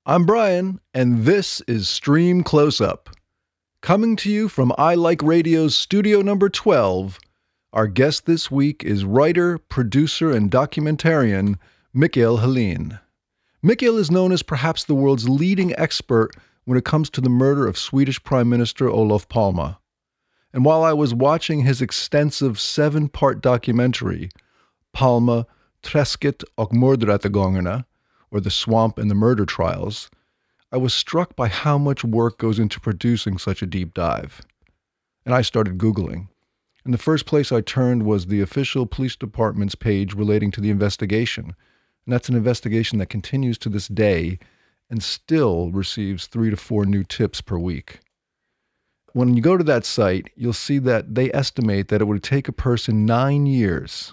I'm Brian, and this is Stream Close-Up. Coming to you from I Like Radio's studio number 12, our guest this week is writer, producer, and documentarian Mikael Helin. Mikael is known as perhaps the world's leading expert when it comes to the murder of Swedish Prime Minister Olof Palme. And while I was watching his extensive 7-part documentary, Palme, Träsket och mordrättegångarna, or The Swamp and the Murder Trials, I was struck by how much work goes into producing such a deep dive. And I started Googling. And the first place I turned was the official police department's page relating to the investigation. And that's an investigation that continues to this day and still receives 3 to 4 new tips per week. When you go to that site, you'll see that they estimate that it would take a person 9 years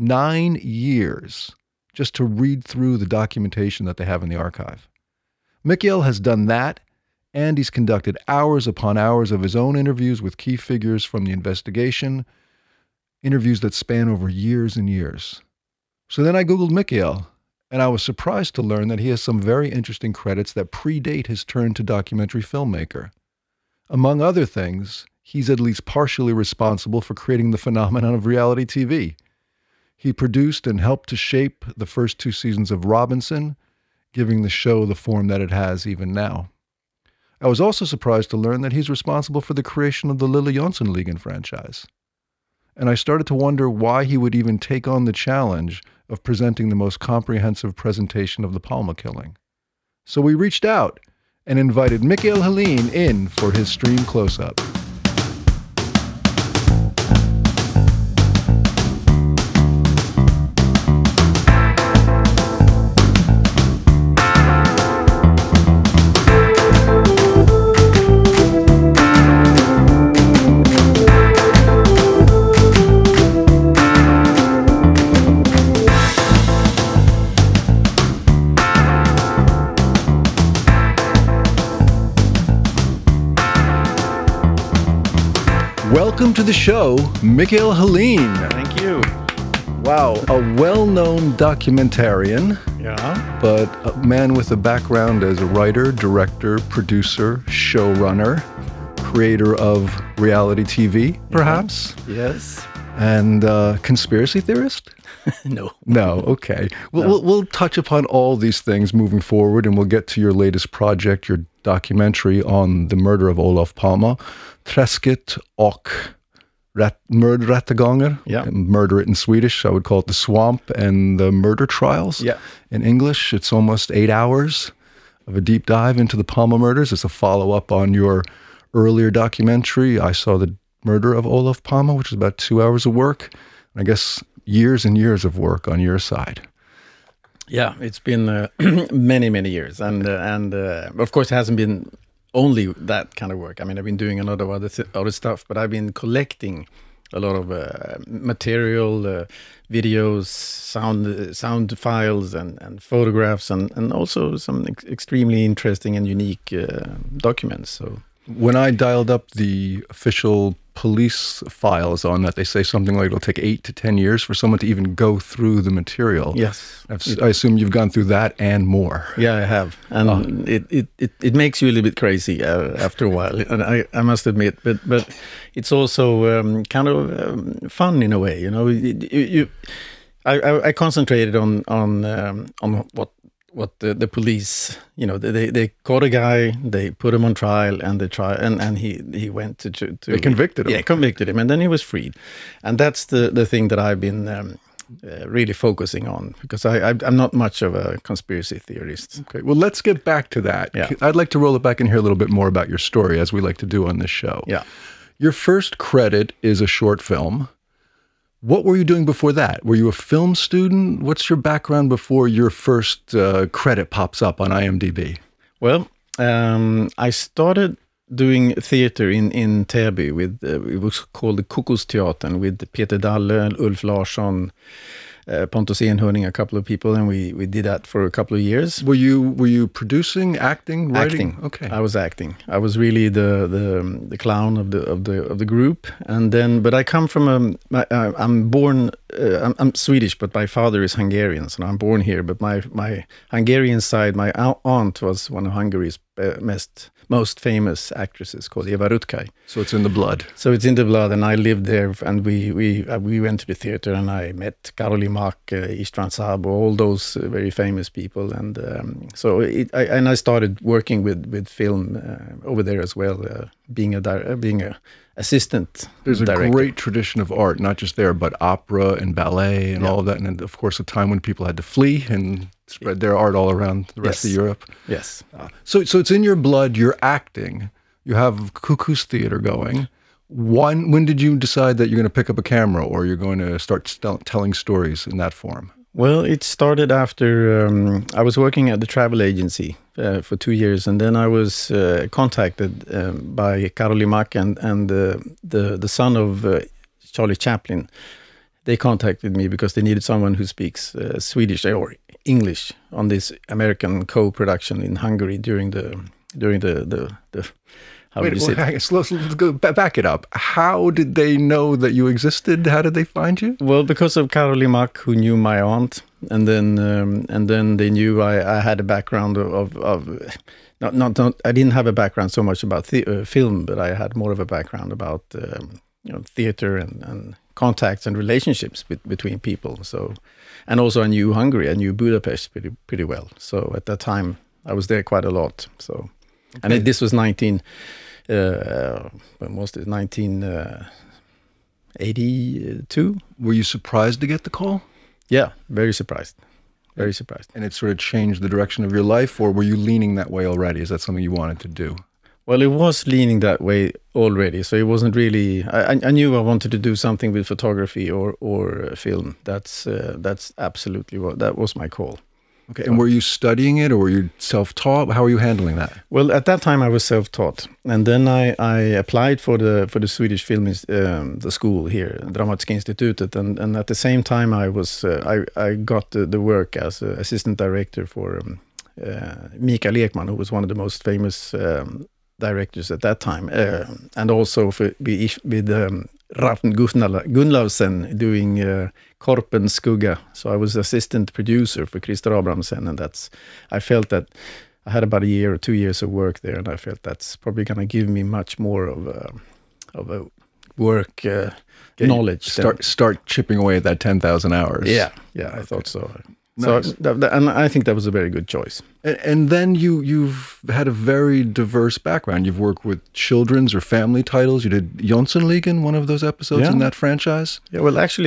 just to read through the documentation that they have in the archive. Mikael has done that, and he's conducted hours upon hours of his own interviews with key figures from the investigation, interviews that span over years and years. So then I Googled Mikael, and I was surprised to learn that he has some very interesting credits that predate his turn to documentary filmmaker. Among other things, he's at least partially responsible for creating the phenomenon of reality TV. He produced and helped to shape the first 2 seasons of Robinson, giving the show the form that it has even now. I was also surprised to learn that he's responsible for the creation of the Lille Jonsson-Ligan franchise. And I started to wonder why he would even take on the challenge of presenting the most comprehensive presentation of the Palme killing. So we reached out and invited Mikael Helin in for his Stream Close-Up. Welcome to the show, Mikael Helin. Thank you. Wow, a well-known documentarian, but a man with a background as a writer, director, producer, showrunner, creator of reality TV, perhaps? Yes. And conspiracy theorist? No. No, okay. We'll touch upon all these things moving forward, and we'll get to your latest project, your documentary on the murder of Olof Palme, Träsket och mordrättegångar. Yeah. Murder it in Swedish, I would call it The Swamp and the Murder Trials. Yeah. In English, it's almost 8 hours of a deep dive into the Palme murders. It's a follow-up on your earlier documentary, I Saw the Murder of Olof Palme, which is about 2 hours of work. And I guess years and years of work on your side. Yeah, it's been many years, and of course it hasn't been only that kind of work. I mean, I've been doing a lot of other stuff, but I've been collecting a lot of material, videos, sound files, and photographs, and also some extremely interesting and unique documents. So when I dialed up the official police files on that, they say something like it'll take 8 to 10 years for someone to even go through the material. Yes. I assume you've gone through that and more. Yeah, I have. And it makes you a little bit crazy after a while, and I must admit, but it's also kind of fun in a way, you know. I concentrated on what the police, you know, they caught a guy, they put him on trial, and he went to they convicted him. Yeah, convicted him, and then he was freed, and that's the thing that I've been really focusing on, because I'm not much of a conspiracy theorist. Okay, well, let's get back to that. Yeah. I'd like to roll it back and hear a little bit more about your story, as we like to do on this show. Yeah. Your first credit is a short film. What were you doing before that? Were you a film student? What's your background before your first credit pops up on IMDb? Well, I started doing theater in Täby with it was called the Kokosteatern, with Peter Dalle, Ulf Larsson, Pontus Enhörning, a couple of people, and we did that for a couple of years. Were you producing, acting, writing? Acting. Okay. I was acting. I was really the clown of the group, and then, but I come from I'm born I'm Swedish, but my father is Hungarian, so I'm born here. But my Hungarian side, my aunt was one of Hungary's most famous actresses, called Eva Rutkai. So it's in the blood. So it's in the blood, and I lived there, and we went to the theater, and I met Karoli Mak, Istvan Sabo, all those very famous people, and I started working with film over there as well, being a assistant. There's a director. great tradition of art, not just there, but opera and ballet and all of that, and of course a time when people had to flee and spread their art all around the rest of Europe. Yes. So it's in your blood. You're acting. You have Cuckoo's Theater going. When did you decide that you're going to pick up a camera or you're going to start telling stories in that form? Well, it started after I was working at the travel agency for 2 years, and then I was contacted by Karoli Mak and the son of Charlie Chaplin. They contacted me because they needed someone who speaks Swedish or English on this American co-production in Hungary during the how would you say? Let's go back it up. How did they know that you existed? How did they find you? Well, because of Karoli Mak, who knew my aunt, and then they knew I had a background of not I didn't have a background so much about film, but I had more of a background about theater and contacts and relationships between people. So, and also I knew Hungary, I knew Budapest pretty well. So at that time, I was there quite a lot. So, okay. And this was 1982. Were you surprised to get the call? Yeah, very surprised. Very surprised. And it sort of changed the direction of your life, or were you leaning that way already? Is that something you wanted to do? Well, it was leaning that way already, so it wasn't really. I knew I wanted to do something with photography or film. That's absolutely that was my call. Okay, and were you studying it, or were you self-taught? How were you handling that? Well, at that time I was self-taught, and then I applied for the Swedish film the school here, Dramatiska Institutet, and at the same time I got the work as assistant director for Mikael Ekman, who was one of the most famous directors at that time, and also with Rafn Gunnlaugsen doing Korpens skugga. So I was assistant producer for Christer Abrahamsen, and I felt that I had about a year or 2 years of work there, and I felt that's probably going to give me much more of a work knowledge. Start chipping away at that 10,000 hours. Yeah, I thought so. Nice. So, and I think that was a very good choice. And then you've had a very diverse background. You've worked with children's or family titles. You did Jönssonligan, one of those episodes in that franchise. Yeah, well, actually,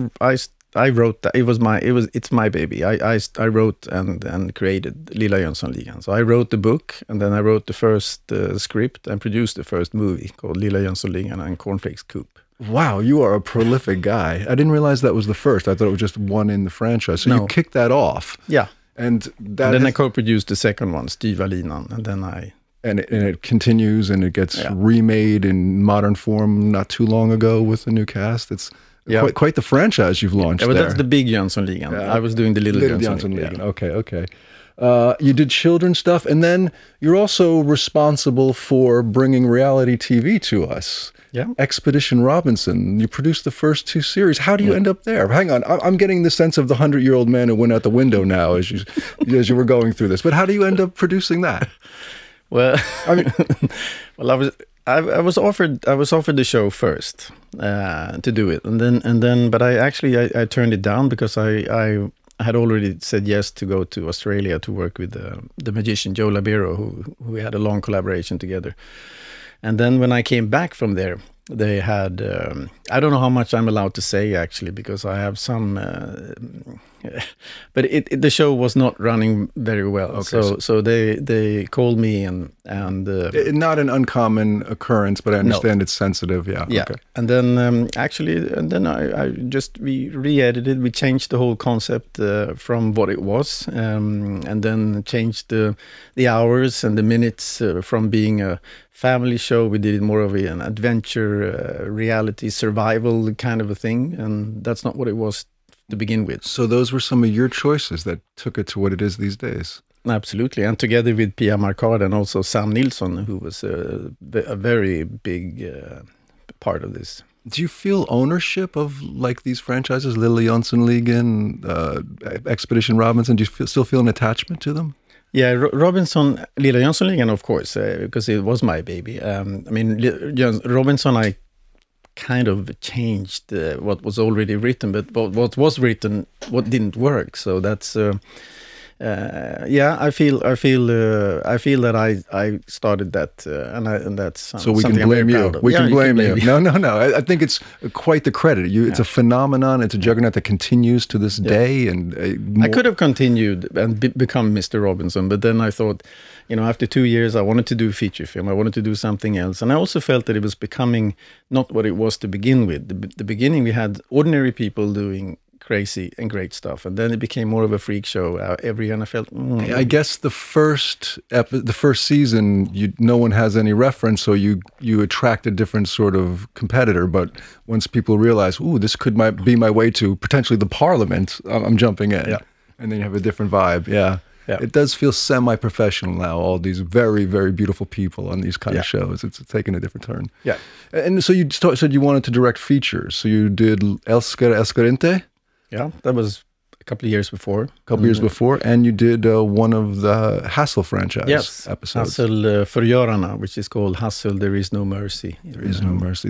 I wrote that. It's my baby. I wrote and created Lilla Jönssonligan. So I wrote the book, and then I wrote the first script and produced the first movie called Lilla Jönssonligan and Cornflakes Coop. Wow, you are a prolific guy. I didn't realize that was the first. I thought it was just one in the franchise. So you kicked that off. Yeah. And then I co-produced the second one, Styva Linan, and then And it continues, and it gets remade in modern form not too long ago with a new cast. It's quite the franchise you've launched there. That's the big Jönssonligan. I was doing the little Jönssonligan. Yeah. Okay. You did children's stuff, and then you're also responsible for bringing reality TV to us. Yeah. Expedition Robinson. You produced the first 2 series. How do you end up there? Hang on, I'm getting the sense of the 100-year-old man who went out the window now as you were going through this. But how do you end up producing that? Well, I mean, I was offered the show first to do it, and then, but I turned it down because I had already said yes to go to Australia to work with the magician Joe Labero, who we had a long collaboration together. And then when I came back from there, they had, I don't know how much I'm allowed to say actually, because I have some, but the show was not running very well. Okay, so they called me and not an uncommon occurrence, but I understand it's sensitive. Yeah. Okay. And then we re-edited, we changed the whole concept from what it was, and then changed the hours and the minutes from being a family show. We did it more of an adventure, reality, survival kind of a thing, and that's not what it was to begin with. So those were some of your choices that took it to what it is these days. Absolutely, and together with Pia Markard and also Sam Nilsson, who was a very big part of this. Do you feel ownership of like these franchises, Lille Jonsson-Ligan, Expedition Robinson? Do you still feel an attachment to them? Yeah, Robinson, Lilla Jönssonligan, of course, because it was my baby. I mean, Robinson, I kind of changed what was already written, but what was written, what didn't work. So that's, yeah, I feel that I started that, and that's so we can blame you. We can blame you. No. I think it's quite the credit. It's a phenomenon. It's a juggernaut that continues to this day. And I could have continued and become Mr. Robinson, but then I thought, after 2 years, I wanted to do a feature film. I wanted to do something else, and I also felt that it was becoming not what it was to begin with. The beginning, we had ordinary people doing crazy and great stuff, and then it became more of a freak show every year, and I felt I guess the first season no one has any reference, so you attract a different sort of competitor, but once people realize, this could be my way to potentially the Parliament, I'm jumping in. And then you have a different vibe. It does feel semi-professional now, all these very, very beautiful people on these kind of shows. It's taken a different turn. And so you said you wanted to direct features, so you did Älskare inte? Yeah, that was a couple of years before. And you did one of the Hassel franchise episodes. Hassel Förgörarna, which is called Hassel, There Is No Mercy. There Is No Mercy.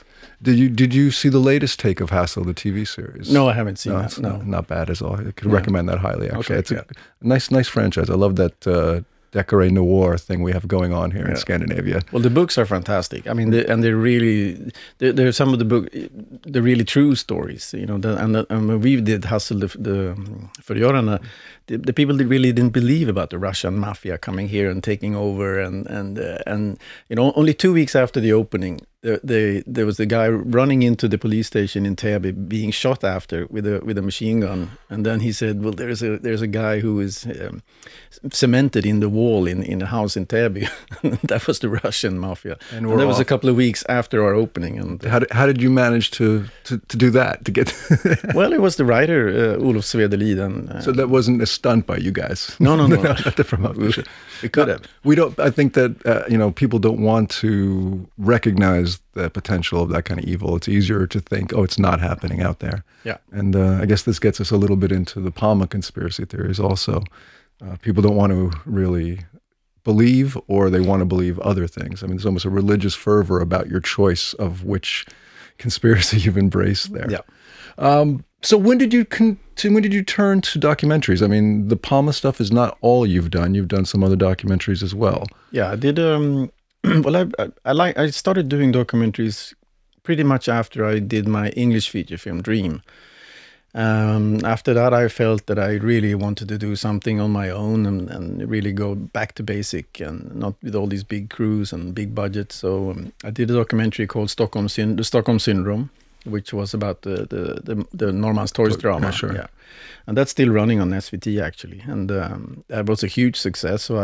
Did you see the latest take of Hassel, the TV series? No, I haven't seen that. No, not bad at all. I could recommend that highly, actually. Okay, it's a nice franchise. I love that Decoré Noir thing we have going on here in Scandinavia. Well, the books are fantastic. I mean, they're some of the really true stories. And when we did Hassel, the Förgörarna, the people really didn't believe about the Russian mafia coming here and taking over, and only 2 weeks after the opening, there was the guy running into the police station in Täby being shot after with a machine gun, and then he said, "Well, there's a guy who is cemented in the wall in a house in Täby." That was the Russian mafia, and that was a couple of weeks after our opening. And how did you manage to do that, to get? Well, it was the writer Olof Svedelid, and so that wasn't a stunt by you guys. No. Not the promotion. We could have. We don't. I think that people don't want to recognize the potential of that kind of evil. It's easier to think, it's not happening out there. Yeah. And I guess this gets us a little bit into the Palme conspiracy theories also. People don't want to really believe, or they want to believe other things. I mean, there's almost a religious fervor about your choice of which conspiracy you've embraced there. Yeah. So when did you turn to documentaries? I mean, the Palme stuff is not all you've done. You've done some other documentaries as well. Yeah, I did. Well, I started doing documentaries pretty much after I did my English feature film Dream. After that, I felt that I really wanted to do something on my own and really go back to basic, and not with all these big crews and big budgets. So I did a documentary called The Stockholm Syndrome, which was about the Norrmalmstorgs drama. Sure. Yeah. And that's still running on SVT, actually. And that was a huge success. So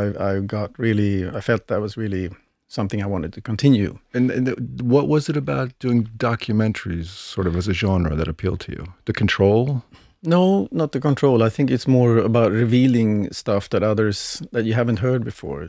I felt that was really something I wanted to continue. And what was it about doing documentaries sort of as a genre that appealed to you? The control? No, not the control. I think it's more about revealing stuff that you haven't heard before.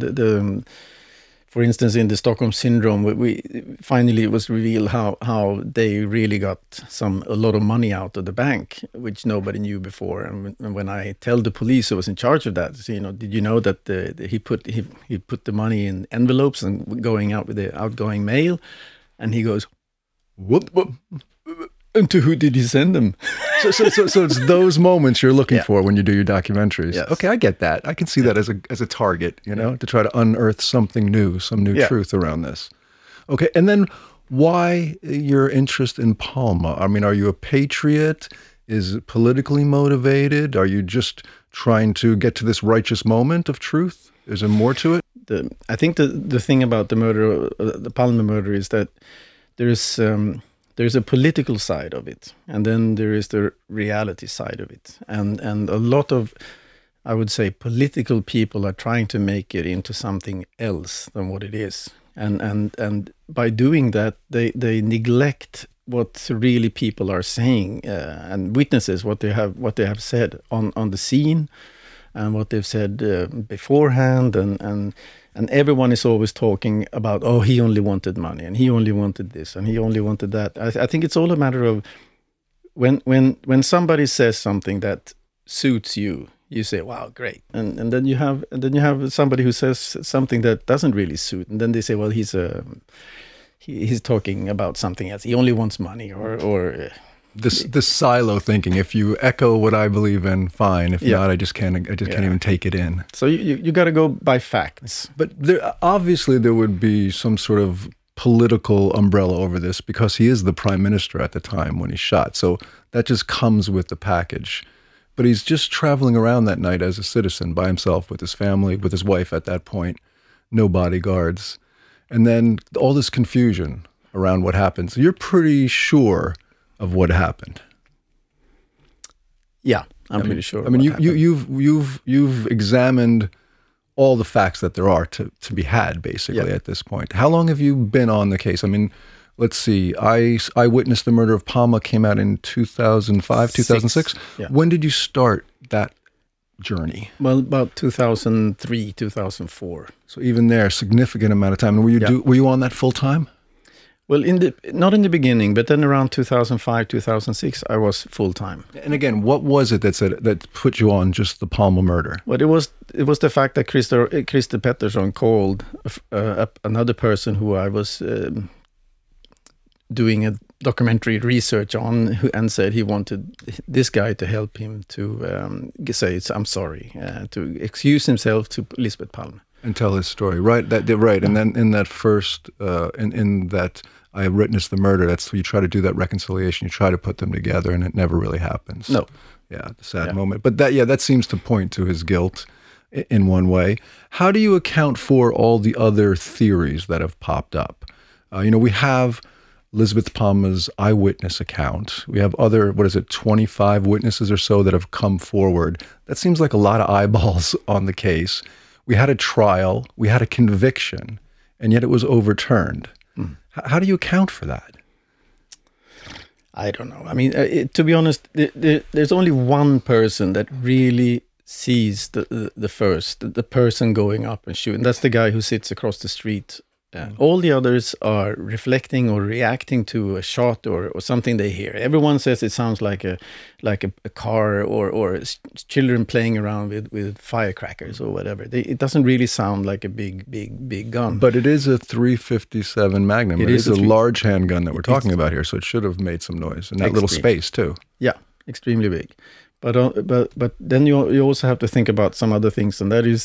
For instance, in the Stockholm Syndrome, we finally, it was revealed how they really got a lot of money out of the bank, which nobody knew before. And when I tell the police who was in charge of that, did you know that he put the money in envelopes and going out with the outgoing mail? And he goes, "What? And to who did he send them?" So it's those moments you're looking for when you do your documentaries. Yes. Okay, I get that. I can see that as a target, to try to unearth something new, some new truth around this. Okay, and then why your interest in Palme? I mean, are you a patriot? Is it politically motivated? Are you just trying to get to this righteous moment of truth? Is there more to it? I think the thing about the murder, the Palme murder, is that there's a political side of it, and then there is the reality side of it. And a lot of, I would say, political people are trying to make it into something else than what it is. And by doing that, they neglect what really people are saying, and witnesses what they have said on the scene, and what they've said beforehand, and everyone is always talking about, oh, he only wanted money, and he only wanted this, and he only wanted that. I think it's all a matter of when somebody says something that suits you, you say, wow, great, and then you have somebody who says something that doesn't really suit, and then they say, well, he's talking about something else. He only wants money, or this silo thinking. If you echo what I believe in, fine. If not, I just can't even take it in. So you got to go by facts. But obviously there would be some sort of political umbrella over this because he is the prime minister at the time when he's shot. So that just comes with the package. But he's just traveling around that night as a citizen by himself with his family, with his wife at that point, no bodyguards. And then all this confusion around what happened. So you're pretty sure of what happened. Yeah, I'm pretty sure. I mean, you've examined all the facts that there are to be had, basically, at this point. How long have you been on the case? I mean, let's see. I Witnessed the Murder of Palme came out in 2005, 2006. Yeah. When did you start that journey? Well, about 2003, 2004. So even there, significant amount of time. And were you on that full time? Well, not in the beginning, but then around 2005, 2006, I was full time. And again, what was it that put you on just the Palme murder? Well, it was the fact that Christer Pettersson called another person who I was doing a documentary research on, and said he wanted this guy to help him to say I'm sorry, to excuse himself to Lisbeth Palme. And tell his story, right? Right. And then in that first, in that I Witnessed the Murder, that's you try to do that reconciliation. You try to put them together, and it never really happens. No. Yeah, the sad moment. But that seems to point to his guilt in one way. How do you account for all the other theories that have popped up? We have Lisbeth Palme's eyewitness account. We have other, 25 witnesses or so that have come forward. That seems like a lot of eyeballs on the case. We had a trial, we had a conviction, and yet it was overturned. How do you account for that? I don't know. I mean, to be honest, there's only one person that really sees the person going up and shooting. That's the guy who sits across the street. All the others are reflecting or reacting to a shot or something they hear. Everyone says it sounds like a car or children playing around with firecrackers or whatever. It doesn't really sound like a big gun. But it is a .357 Magnum. It is a large handgun that we're talking about here, so it should have made some noise in that little space too. Yeah, extremely big. But then you also have to think about some other things, and that is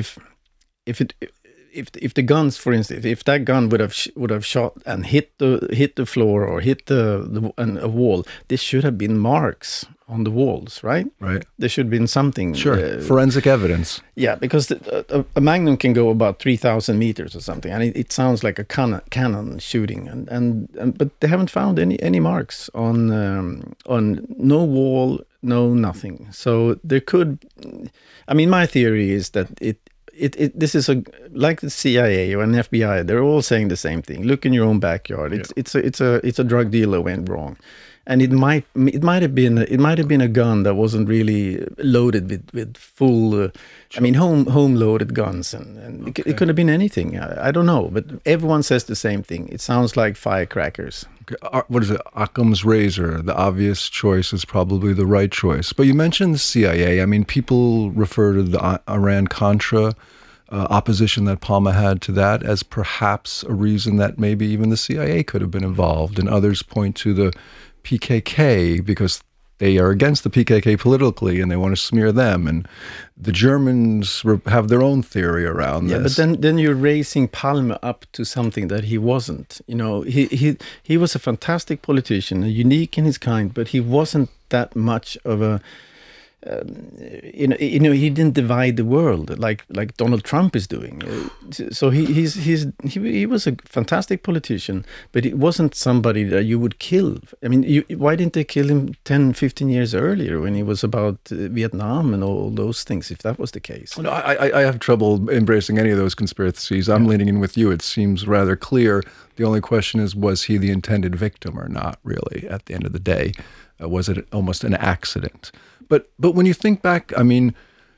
if the guns, for instance, if that gun would have shot and hit the floor or hit a wall, there should have been marks on the walls, right? Right. There should have been something. Sure. Forensic evidence. Yeah, because a Magnum can go about 3,000 meters or something, and it sounds like a cannon shooting, but they haven't found any marks on no wall, no nothing. So there could. I mean, my theory is that this is like the CIA or an FBI. They're all saying the same thing. Look in your own backyard. It's a drug dealer went wrong, and it might have been a gun that wasn't really loaded with full. I mean, home loaded guns, and it could have been anything. I don't know, but everyone says the same thing. It sounds like firecrackers. Okay. What is it? Occam's razor. The obvious choice is probably the right choice. But you mentioned the CIA. I mean, people refer to the Iran-Contra opposition that Palme had to that as perhaps a reason that maybe even the CIA could have been involved. And others point to the PKK because they are against the PKK politically and they want to smear them. And the Germans have their own theory around this. Yeah, but then you're raising Palme up to something that he wasn't. You know, he was a fantastic politician, unique in his kind, but he wasn't that much of a. He didn't divide the world like Donald Trump is doing. So he was a fantastic politician, but it wasn't somebody that you would kill. I mean, why didn't they kill him 10, 15 years earlier when he was about Vietnam and all those things, if that was the case? No, I have trouble embracing any of those conspiracies. I'm leaning in with you. It seems rather clear. The only question is, was he the intended victim or not, really, at the end of the day? Was it almost an accident? But when you think back, I mean,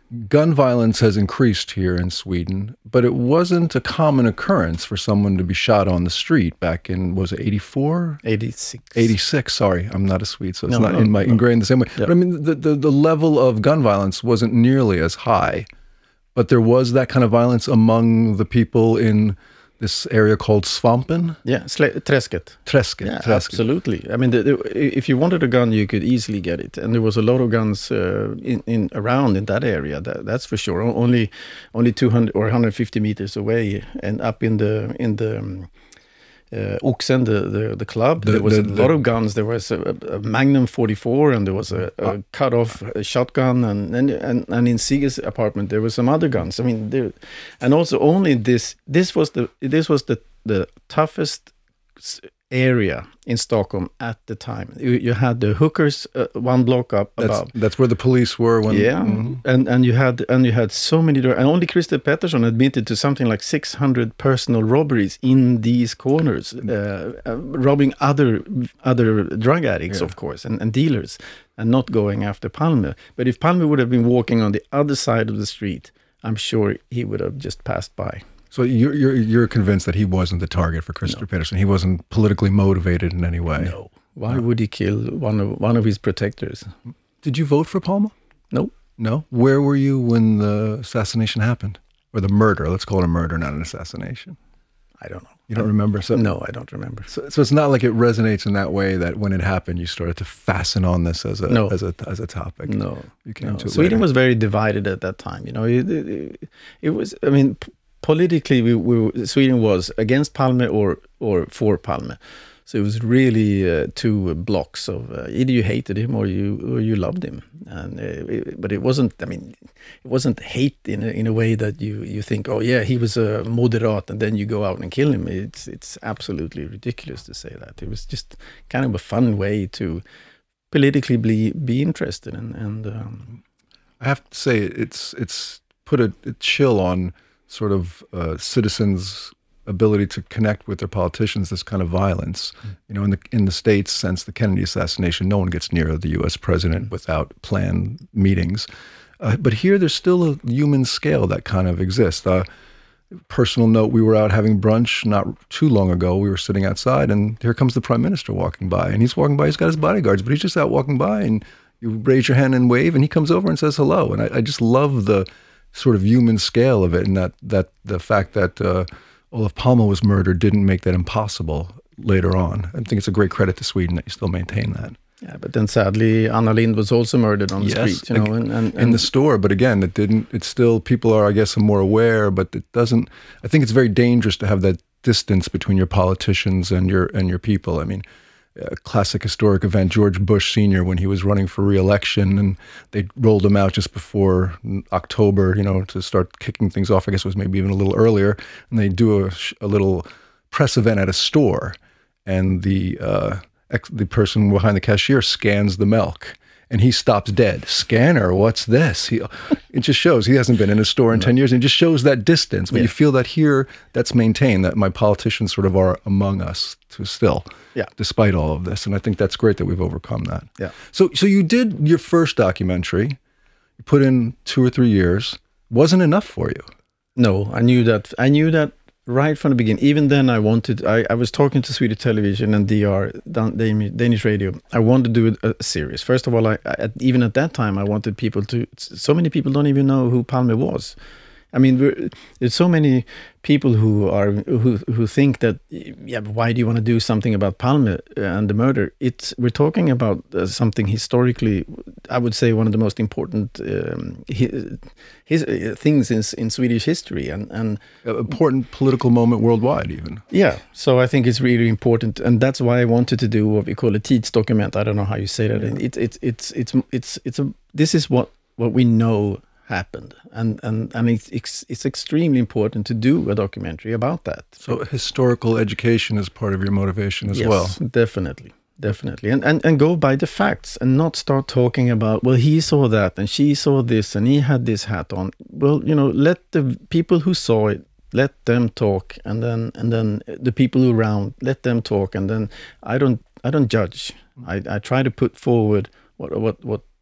gun violence has increased here in Sweden, but it wasn't a common occurrence for someone to be shot on the street back in, was it 84? 86. 86, sorry. I'm not a Swede, so it's not ingrained the same way. Yeah. But I mean, the level of gun violence wasn't nearly as high, but there was that kind of violence among the people in this area called Svampen? Yeah, Träsket. Träsket. Yeah, Träsket. absolutely. I mean, if you wanted a gun, you could easily get it, and there was a lot of guns around in that area. That's for sure. Only 200 or 150 meters away, and up in the Oxen, the club, there was a lot of guns. There was a Magnum 44, and there was a cut-off shotgun, and in Sige's apartment there were some other guns. I mean, and also only this was the toughest area in Stockholm at the time. You had the hookers one block up above. That's where the police were when. Yeah, and you had so many, and only Christer Pettersson admitted to something like 600 personal robberies in these corners, robbing other drug addicts, of course, and dealers, and not going after Palme. But if Palme would have been walking on the other side of the street, I'm sure he would have just passed by. So you're convinced that he wasn't the target for Christer Pettersson? He wasn't politically motivated in any way? No. Why would he kill one of his protectors? Did you vote for Palme? No. No? Where were you when the assassination happened? Or the murder? Let's call it a murder, not an assassination. I don't know. You don't remember? No, I don't remember. So it's not like it resonates in that way that when it happened, you started to fasten on this as a topic. No. You came to it Sweden later. was very divided at that time. You know, it was. I mean, politically, Sweden was against Palme or for Palme. So it was really two blocks of either you hated him or you loved him. And but it wasn't. I mean, it wasn't hate in a way that you think, oh yeah, he was a moderat, and then you go out and kill him. It's absolutely ridiculous to say that. It was just kind of a fun way to politically be interested. And I have to say, it's put a chill on sort of citizens' ability to connect with their politicians. This kind of violence, you know, in the States, since the Kennedy assassination, no one gets near the U.S. president without planned meetings. But here, there's still a human scale that kind of exists. Personal note: we were out having brunch not too long ago. We were sitting outside, and here comes the prime minister walking by. And he's walking by. He's got his bodyguards, but he's just out walking by. And you raise your hand and wave, and he comes over and says hello. And I just love the sort of human scale of it, and that the fact that Olof Palme was murdered didn't make that impossible later on. I think it's a great credit to Sweden that you still maintain that. Yeah, but then sadly, Anna Lindh was also murdered on the street, you know, and in the store. But again, it didn't. It's still, people are, I guess, more aware, but it doesn't. I think it's very dangerous to have that distance between your politicians and your people. I mean, a classic historic event, George Bush Sr., when he was running for re-election, and they rolled him out just before October, you know, to start kicking things off. I guess it was maybe even a little earlier. And they do a little press event at a store, and the person behind the cashier scans the milk, and he stops dead. Scanner, what's this? It just shows he hasn't been in a store in 10 years, and it just shows that distance. But you feel that here, that's maintained, that my politicians sort of are among us to still, despite all of this. And I think that's great that we've overcome that. Yeah. So you did your first documentary. You put in 2 or 3 years. Wasn't enough for you. No, I knew that right from the beginning. Even then, I was talking to Swedish Television and DR, Danish radio. I wanted to do a series. First of all, even at that time, I wanted people to. So many people don't even know who Palme was. I mean, there's so many people who think that, yeah, but why do you want to do something about Palme and the murder? We're talking about something historically, I would say, one of the most important things in Swedish history, and an important political moment worldwide, even. Yeah, so I think it's really important, and that's why I wanted to do what we call a tidsdokument. I don't know how you say that. This is what we know happened, and it's extremely important to do a documentary about that. So historical education is part of your motivation as well. Yes, definitely, and go by the facts and not start talking about, well, he saw that and she saw this and he had this hat on. Well, you know, let the people who saw it, let them talk, and then the people around, let them talk, and then I don't judge. I try to put forward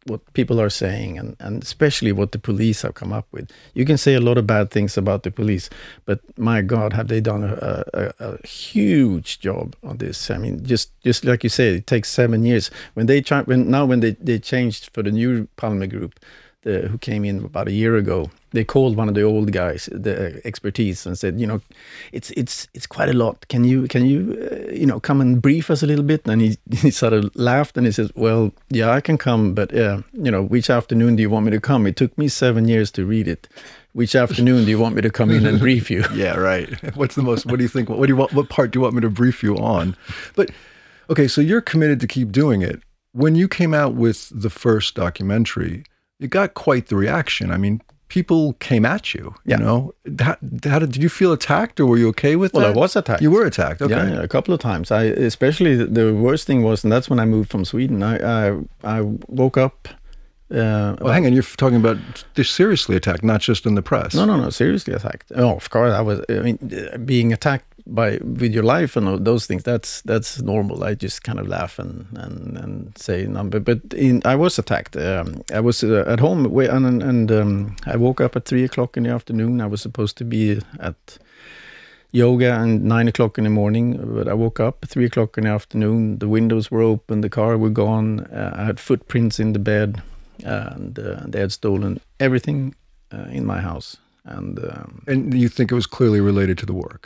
what people are saying, and especially what the police have come up with. You can say a lot of bad things about the police, but my God, have they done a huge job on this? I mean, just like you say, it takes 7 years. When they changed for the new Palme group, who came in about a year ago, they called one of the old guys, the expertise, and said, it's quite a lot. Can you come and brief us a little bit? And he sort of laughed and he says, well, yeah, I can come, but which afternoon do you want me to come? It took me 7 years to read it. Which afternoon do you want me to come in and brief you? Yeah, right. What do you think? What part do you want me to brief you on? But okay, so you're committed to keep doing it. When you came out with the first documentary, you got quite the reaction. I mean, people came at you, you know. Did you feel attacked, or were you okay with that? Well, I was attacked. You were attacked, okay. Yeah, a couple of times. Especially the worst thing was, and that's when I moved from Sweden, I woke up... well, hang on, you're talking about seriously attacked, not just in the press. No, seriously attacked. Oh, of course, being attacked with your life and those things, that's normal. I just kind of laugh and say number. But I was attacked. I was at home and I woke up at 3:00 in the afternoon. I was supposed to be at yoga and 9:00 in the morning, but I woke up at 3:00 in the afternoon. The windows were open, the car were gone. I had footprints in the bed, and they had stolen everything in my house. And you think it was clearly related to the work?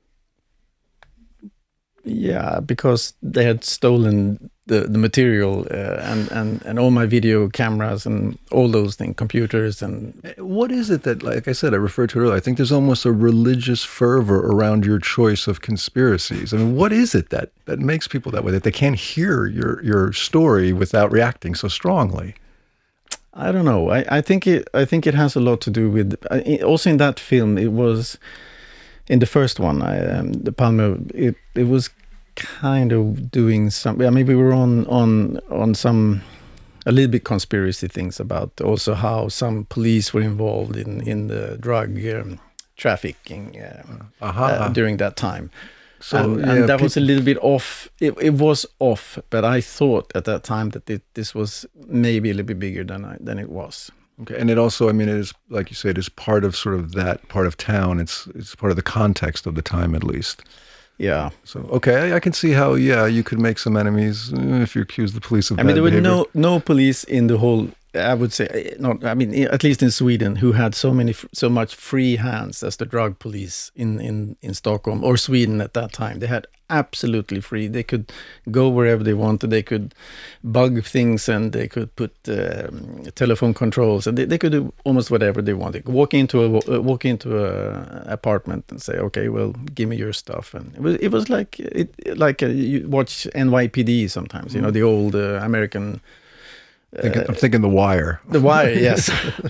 Yeah, because they had stolen the material and all my video cameras and all those things, computers and... What is it that, like I said, I referred to it earlier, I think there's almost a religious fervor around your choice of conspiracies. I mean, what is it that makes people that way, that they can't hear your story without reacting so strongly? I don't know. I think it has a lot to do with... Also in that film, it was... In the first one, the Palme, it was kind of doing some... I mean, we were on some a little bit conspiracy things about also how some police were involved in the drug trafficking during that time. So, and that was a little bit off. It was off, but I thought at that time that this was maybe a little bit bigger than it was. Okay, and it also, I mean, it is, like you said, is part of sort of that part of town. It's part of the context of the time, at least. Yeah. So, okay, I can see how, you could make some enemies if you accuse the police of bad behavior. There were no police in the whole, I would say, at least in Sweden, who had so much free hands as the drug police in Stockholm or Sweden at that time. They had absolutely free. They could go wherever they wanted. They could bug things, and they could put telephone controls, and they could do almost whatever they wanted. Walk into a apartment and say, "Okay, well, give me your stuff." And it was like you watch NYPD sometimes. You know, the old American. I'm thinking The Wire. The Wire, yes.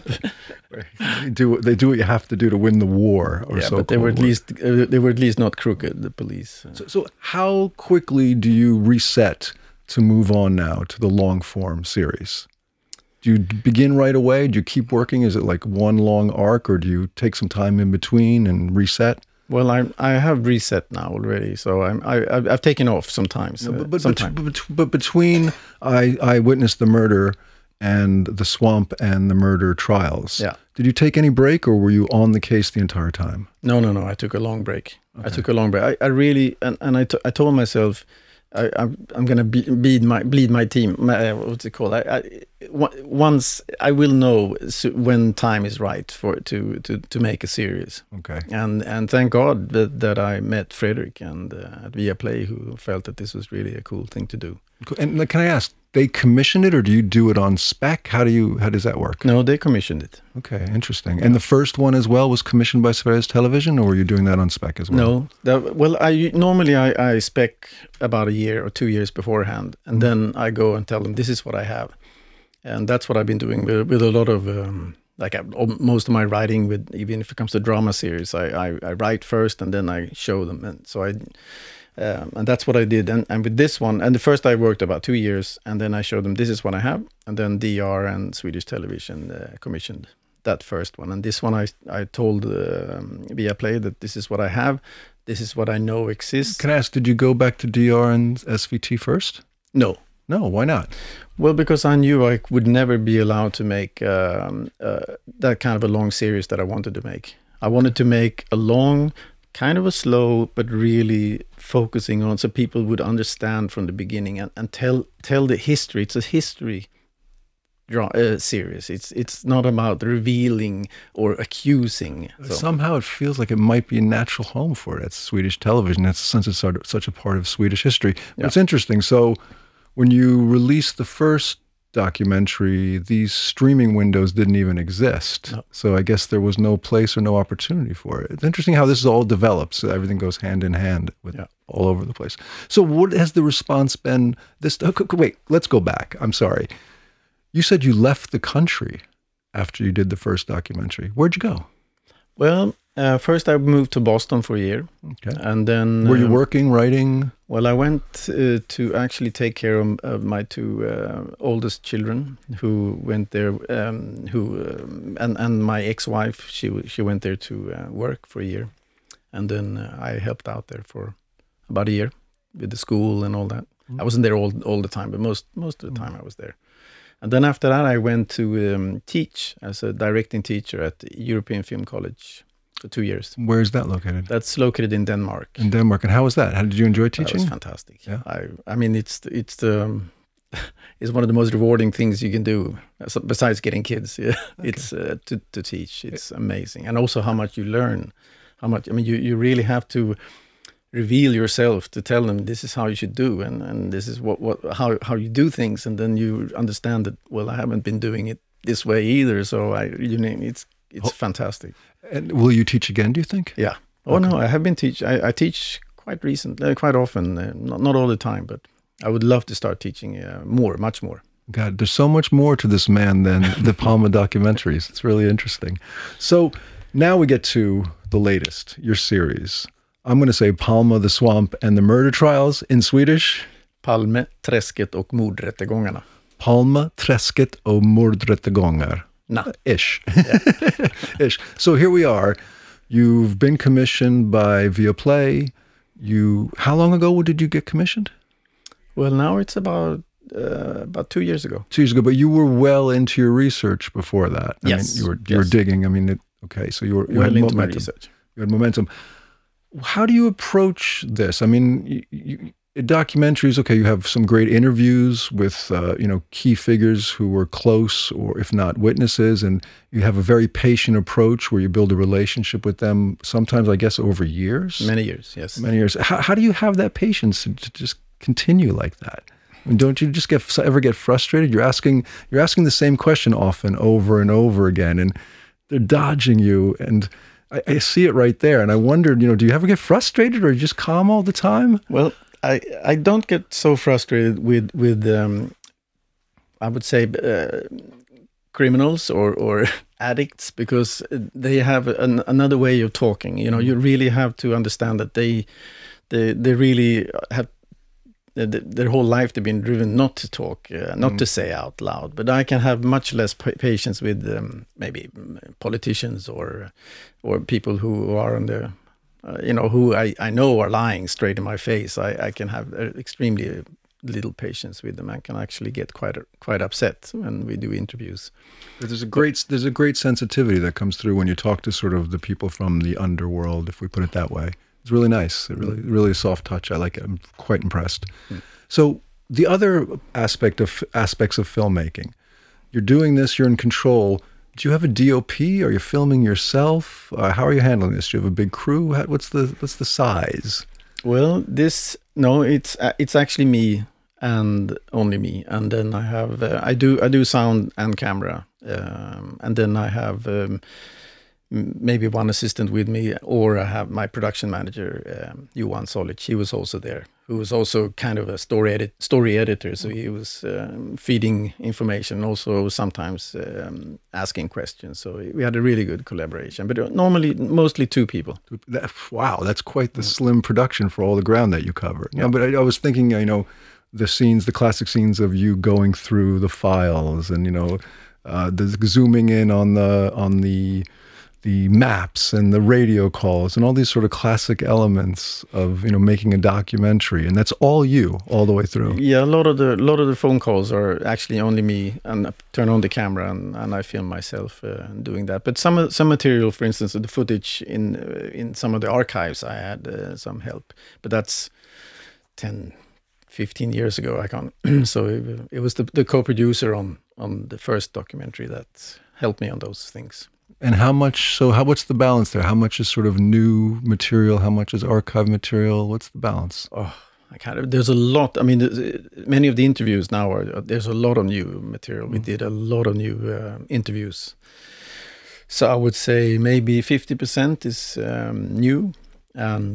They do what you have to do to win the war, or so. But they were at least not crooked, the police. So how quickly do you reset to move on now to the long form series? Do you begin right away? Do you keep working? Is it like one long arc, or do you take some time in between and reset? Well, I have reset now already, so I've taken off sometimes. But between I witnessed the murder and the swamp and the murder trials, did you take any break, or were you on the case the entire time? No. I took a long break. Okay. I took a long break. I really I told myself I'm going to bleed my team. What's it called? Once I will know when time is right for it to make a series. Okay. And thank God that I met Fredrik and at Viaplay, who felt that this was really a cool thing to do. And can I ask, they commissioned it, or do you do it on spec? How does that work? No, they commissioned it. Okay, interesting. And the first one as well was commissioned by Sveriges Television, or were you doing that on spec as well? No, I spec about a year or 2 years beforehand, and then I go and tell them this is what I have, and that's what I've been doing with a lot of most of my writing. Even if it comes to drama series, I write first and then I show them, and so and that's what I did. And with this one, and the first I worked about 2 years, and then I showed them this is what I have, and then DR and Swedish Television commissioned that first one. And this one I told Viaplay that this is what I have, this is what I know exists. Can I ask, did you go back to DR and SVT first? No. No, why not? Well, because I knew I would never be allowed to make that kind of a long series that I wanted to make. I wanted to make a long, kind of a slow, but really focusing on so people would understand from the beginning and tell the history. It's a history series. It's not about revealing or accusing. So. Somehow it feels like it might be a natural home for it. It's Swedish television. That's since it's such a part of Swedish history. Yeah. It's interesting. So when you released the first documentary, these streaming windows didn't even exist. No. So I guess there was no place or no opportunity for it. It's interesting how this all develops. Everything goes hand in hand with all over the place. So what has the response been? Wait, let's go back. I'm sorry. You said you left the country after you did the first documentary. Where'd you go? Well, first I moved to Boston for a year. Okay. And then... Were you working, writing? Well, I went to actually take care of my two oldest children who went there, and my ex-wife, she went there to work for a year. And then I helped out there for about a year with the school and all that. I wasn't there all the time, but most of the time I was there. And then after that, I went to teach as a directing teacher at the European Film College for 2 years. Where is that located? That's located in Denmark. In Denmark. And how was that? How did you enjoy teaching? That was fantastic. Yeah. I mean, it's one of the most rewarding things you can do besides getting kids. Yeah. Okay. It's to teach. It's amazing. And also how much you learn. You really have to reveal yourself to tell them this is how you should do and this is how you do things, and then you understand that, well, I haven't been doing it this way either, so it's fantastic. And will you teach again, do you think? Yeah. No, I have been I teach quite recently, quite often, not all the time, but I would love to start teaching much more. God, there's so much more to this man than the Palma documentaries. It's really interesting. So now we get to the latest, your series. I'm going to say Palma, the Swamp, and the Murder Trials in Swedish. Palme, träsket och mordrättegångarna. Palma, träsket och mordrättegångar. Ish. Yeah. Ish. So here we are. You've been commissioned by Viaplay. How long ago did you get commissioned? Well, now it's about 2 years ago. 2 years ago, but you were well into your research before that. Yes. You were digging. So you were well into my research. You had momentum. How do you approach this? I mean, documentaries, okay, you have some great interviews with, key figures who were close or if not witnesses, and you have a very patient approach where you build a relationship with them, sometimes, I guess, over years? Many years, yes. Many years. How do you have that patience to just continue like that? I mean, don't you just ever get frustrated? You're asking the same question often over and over again, and they're dodging you, and I see it right there, and I wondered, do you ever get frustrated, or are you just calm all the time? Well, I don't get so frustrated with I would say criminals or addicts, because they have another way of talking. You really have to understand that they really have their whole life they've been driven not to talk, not to say out loud. But I can have much less patience with maybe politicians or people who are on the, who I know are lying straight in my face. I can have extremely little patience with them. I can actually get quite upset when we do interviews. There's a great sensitivity that comes through when you talk to sort of the people from the underworld, if we put it that way. It's really nice. Really a soft touch. I like it. I'm quite impressed. So the other aspects of filmmaking, you're doing this, you're in control. Do you have a DOP? Are you filming yourself? How are you handling this? Do you have a big crew? What's the size? Well, it's actually me and only me. And then I have I do sound and camera, and then I have maybe one assistant with me, or I have my production manager, Johan Solic. He was also there, who was also kind of a story editor. So he was feeding information, also sometimes asking questions. So we had a really good collaboration, but mostly 2 people. Wow, that's quite the slim production for all the ground that you cover. Yeah. No, but I was thinking, the classic scenes of you going through the files and, the zooming in on the the maps and the radio calls and all these sort of classic elements of, making a documentary, and that's all you all the way through. Yeah, a lot of the phone calls are actually only me, and I turn on the camera and I film myself doing that. But some material, for instance, the footage in some of the archives, I had some help. But that's 10, 15 years ago. I can't. So it was the co-producer on the first documentary that helped me on those things. And what's the balance there? How much is sort of new material? How much is archive material? What's the balance? Oh, there's a lot. I mean, many of the interviews now there's a lot of new material. We did a lot of new interviews. So I would say maybe 50% is new, and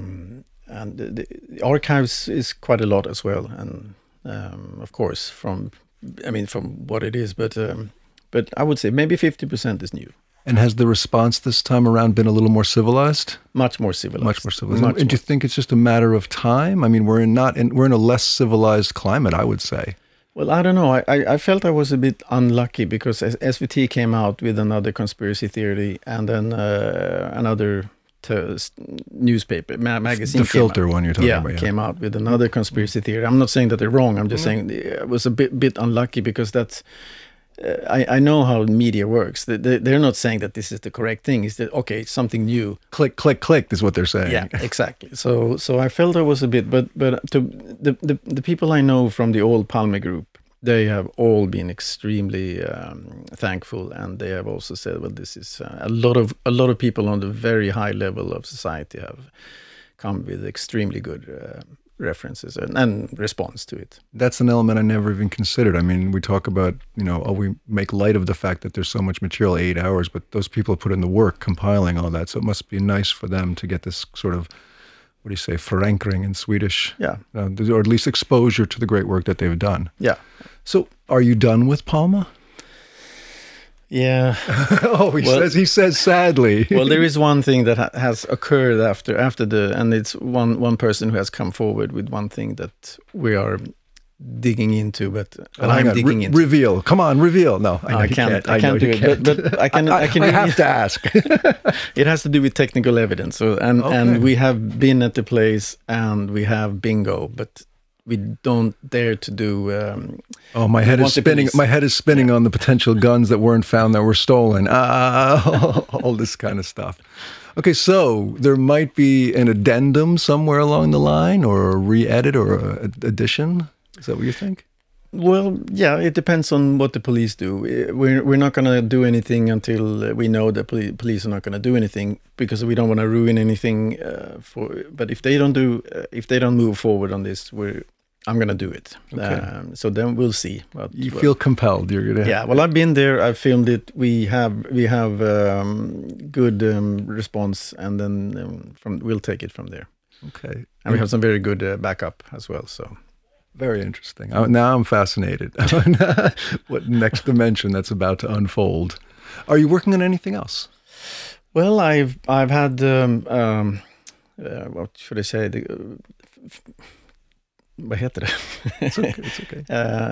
the archives is quite a lot as well. And of course, from what it is, but I would say maybe 50% is new. And has the response this time around been a little more civilized? Much more civilized. And do you think it's just a matter of time? I mean, we're in a less civilized climate, I would say. Well, I don't know. I felt I was a bit unlucky because SVT came out with another conspiracy theory, and then another newspaper magazine. The Filter one you're talking about. Yeah, came out with another conspiracy theory. I'm not saying that they're wrong. I'm just saying it was a bit unlucky because that's. I know how media works. They're not saying that this is the correct thing. It's that, okay, it's something new. Click, click, click is what they're saying. Yeah, exactly. So I felt I was a bit, but to the people I know from the old Palme group, they have all been extremely thankful, and they have also said, well, this is a lot of people on the very high level of society have come with extremely good references and response to it. That's an element I never even considered. I mean, we talk about, we make light of the fact that there's so much material, 8 hours, but those people put in the work compiling all that. So it must be nice for them to get this sort of, what do you say, förankring in Swedish? Yeah. Or at least exposure to the great work that they've done. Yeah. So are you done with Palme? Yeah. He says sadly. Well, there is one thing that has occurred after and it's one person who has come forward with one thing that we are digging into, but I'm digging into. Reveal. Come on, reveal. No, I can't. I can't do it. But I can. I have to ask. It has to do with technical evidence. So and we have been at the place and we have bingo, but we don't dare to do. My head is spinning. My head is spinning on the potential guns that weren't found that were stolen. All this kind of stuff. Okay, so there might be an addendum somewhere along the line, or a re-edit, or an addition. Is that what you think? Well, yeah, it depends on what the police do. We're not going to do anything until we know the police are not going to do anything, because we don't want to ruin anything. But if they don't move forward on this, I'm going to do it. Okay. So then we'll see. You feel compelled. You're going to. Yeah. Well, I've been there. I've filmed it. We have good response, and then we'll take it from there. Okay. And we have some very good backup as well. So. Very interesting. Now I'm fascinated. What next dimension that's about to unfold. Are you working on anything else? Well, I've had what should I say? Vad heter det? It's okay.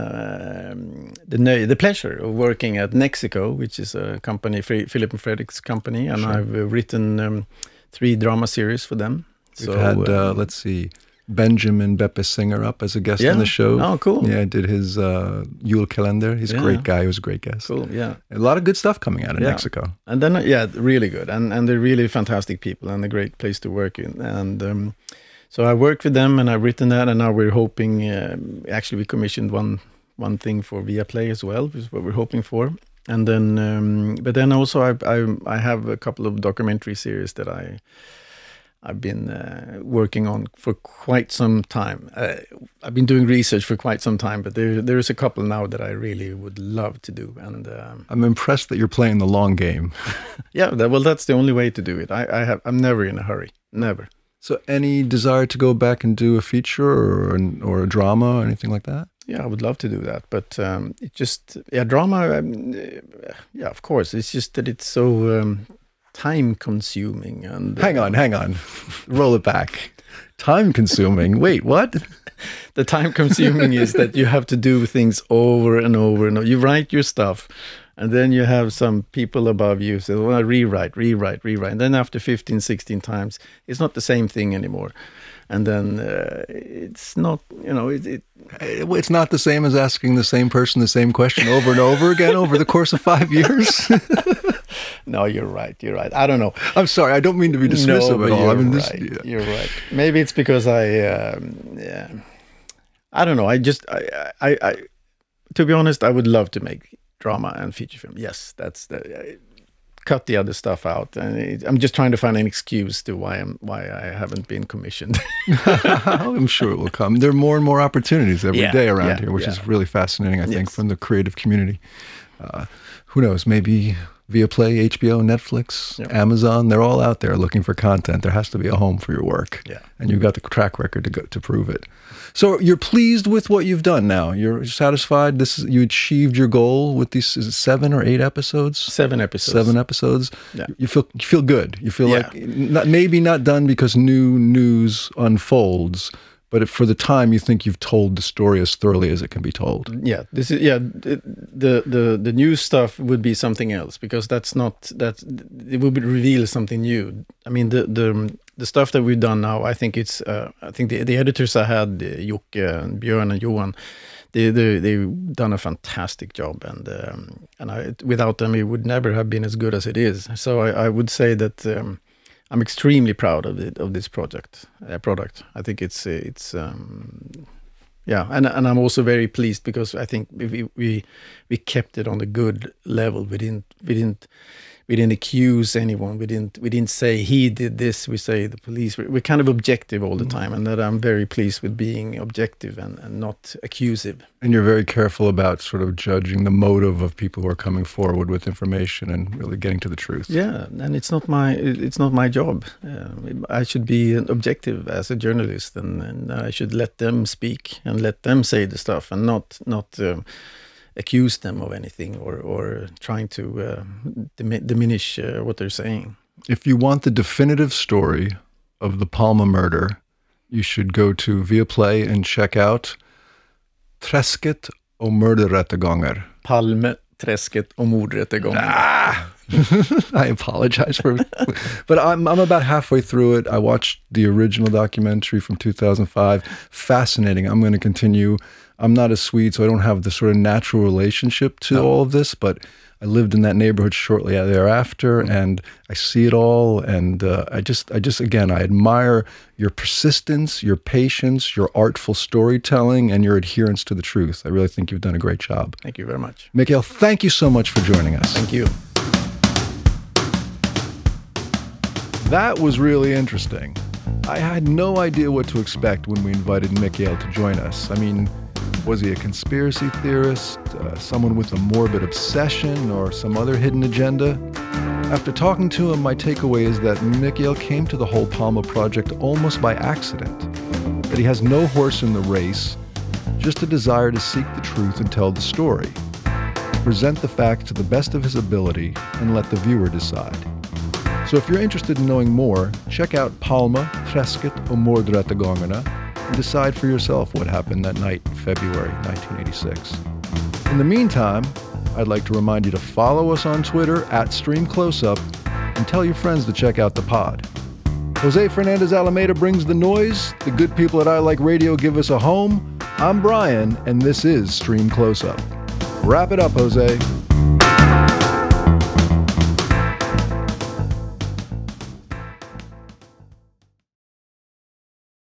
The pleasure of working at Nexico, which is a company, Philip and Fredrik's company, and sure. I've written 3 drama series for them. We've had, let's see, Benjamin Beppe Singer up as a guest on the show. Oh, cool. Yeah, I did his Julkalender. He's a great guy. He was a great guest. Cool, yeah. A lot of good stuff coming out of Mexico. And then, really good. And they're really fantastic people and a great place to work in. And so I worked with them and I've written that, and now we're hoping, actually we commissioned one thing for Viaplay as well, which is what we're hoping for. And then, but then also I have a couple of documentary series that I've been working on for quite some time. I've been doing research for quite some time, but there is a couple now that I really would love to do. And I'm impressed that you're playing the long game. Yeah, that's the only way to do it. I'm never in a hurry, never. So, any desire to go back and do a feature or a drama or anything like that? Yeah, I would love to do that, but it just drama. Of course. It's just that it's so. Time-consuming and hang on, roll it back. Time-consuming. Wait, what? The time-consuming is that you have to do things over and over and over. You write your stuff, And then you have some people above you say, well, rewrite. And then after 15, 16 times, it's not the same thing anymore. And then it's not, It's not the same as asking the same person the same question over and over again over the course of 5 years. No, you're right. I don't know. I'm sorry. I don't mean to be dismissive at all. You're right. Maybe it's because I don't know. I to be honest, I would love to make drama and feature film. Yes, cut the other stuff out, and I'm just trying to find an excuse to why I haven't been commissioned. I'm sure it will come. There are more and more opportunities every day around here, which is really fascinating, I think, from the creative community. Who knows, maybe Viaplay, HBO, Netflix, Amazon, they're all out there looking for content. There has to be a home for your work. Yeah. And you've got the track record to prove it. So you're pleased with what you've done now? You're satisfied? You achieved your goal with these, is it 7 or 8 episodes? 7 episodes. 7 episodes. Yeah. You feel good. You feel like maybe not done because new news unfolds, but for the time, you think you've told the story as thoroughly as it can be told. Yeah, the new stuff would be something else, because it would reveal something new. I mean, the stuff that we've done now, I think the editors I had, Jocke and Björn and Johan, they've done a fantastic job, and without them, it would never have been as good as it is. So I would say that. I'm extremely proud of this product. I think it's and I'm also very pleased because I think we kept it on a good level. We didn't accuse anyone. We didn't say he did this. We say the police. We're kind of objective all the time, and that I'm very pleased with being objective and not accusive. And you're very careful about sort of judging the motive of people who are coming forward with information and really getting to the truth. Yeah, and it's not my job. I should be objective as a journalist, and I should let them speak and let them say the stuff, and not accuse them of anything or trying to diminish what they're saying. If you want the definitive story of the Palme murder, you should go to Viaplay and check out Träsket och mordrättegångar. Palme, Träsket och mordrättegångar. I apologize for but I'm about halfway through it. I watched the original documentary from 2005. Fascinating. I'm going to continue. I'm not a Swede, so I don't have the sort of natural relationship to all of this, but I lived in that neighborhood shortly thereafter, and I see it all, and I just again, I admire your persistence, your patience, your artful storytelling, and your adherence to the truth. I really think you've done a great job. Thank you very much. Mikael, thank you so much for joining us. Thank you. That was really interesting. I had no idea what to expect when we invited Mikael to join us. I mean, was he a conspiracy theorist, someone with a morbid obsession, or some other hidden agenda? After talking to him, my takeaway is that Mikael came to the whole Palme project almost by accident, that he has no horse in the race, just a desire to seek the truth and tell the story, present the facts to the best of his ability, and let the viewer decide. So if you're interested in knowing more, check out Palme, Träsket och mordrättegångarna, and decide for yourself what happened that night in February 1986. In the meantime, I'd like to remind you to follow us on Twitter @StreamCloseUp and tell your friends to check out the pod. Jose Fernandez Alameda brings the noise. The good people at I Like Radio give us a home. I'm Brian, and this is Stream Close Up. Wrap it up, Jose.